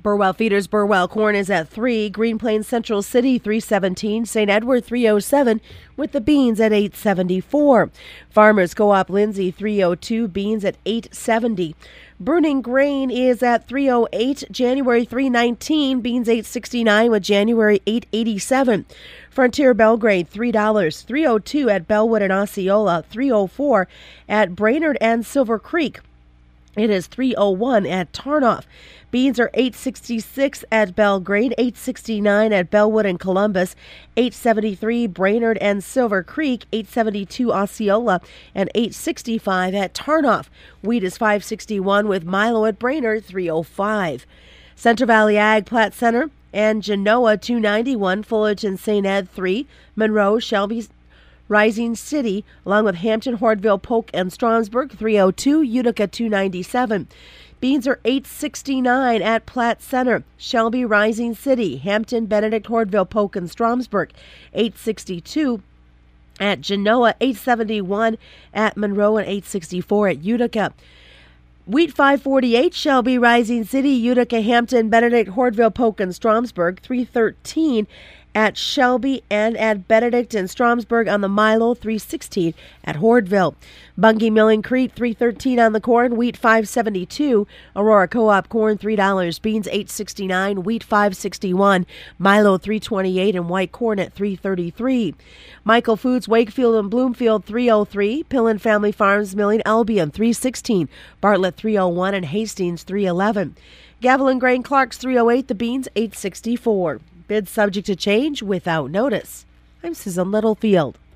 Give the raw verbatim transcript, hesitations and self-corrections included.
Burwell Feeders Burwell corn is at three. Green Plains Central City three seventeen. Saint Edward three oh seven with the beans at eight seventy-four. Farmers Co-op Lindsay three oh two. Beans at eight seventy. Burning Grain is at three oh eight. January three nineteen. Beans eight sixty-nine with January eight eighty-seven. Frontier Belgrade three dollars. three oh two at Bellwood and Osceola. three oh four at Brainerd and Silver Creek. It is three oh one at Tarnoff. Beans are eight sixty-six at Belgrade, eight sixty-nine at Bellwood and Columbus, eight seventy-three Brainerd and Silver Creek, eight seventy-two Osceola, and eight sixty-five at Tarnoff. Wheat is five sixty-one with Milo at Brainerd, three oh five. Central Valley Ag, Platte Center and Genoa, two ninety-one. Fullerton, Saint Ed, three. Monroe, Shelby, Rising City, along with Hampton, Hoardville, Polk, and Stromsburg, three oh two. Utica, two ninety-seven. Beans are eight sixty-nine at Platte Center. Shelby, Rising City, Hampton, Benedict, Hoardville, Polk, and Stromsburg, eight sixty-two. At Genoa, eight seventy-one at Monroe, and eight sixty-four at Utica. Wheat five forty-eight, Shelby, Rising City, Utica, Hampton, Benedict, Hoardville, Polk, and Stromsburg, three thirteen at Shelby and at Benedict and Stromsburg on the Milo, three sixteen at Hoardville. Bungie Milling Crete, three thirteen on the corn. Wheat five seventy-two. Aurora Co-op corn, three dollars. Beans eight sixty-nine. Wheat five sixty-one. Milo three twenty-eight and white corn at three thirty-three. Michael Foods, Wakefield and Bloomfield, three oh three. Pillen Family Farms Milling, Albion, three sixteen. Bartlett, three oh one, and Hastings, three eleven. Gavilan Grain Clark's, three oh eight. The beans, eight sixty-four. Bids subject to change without notice. I'm Susan Littlefield.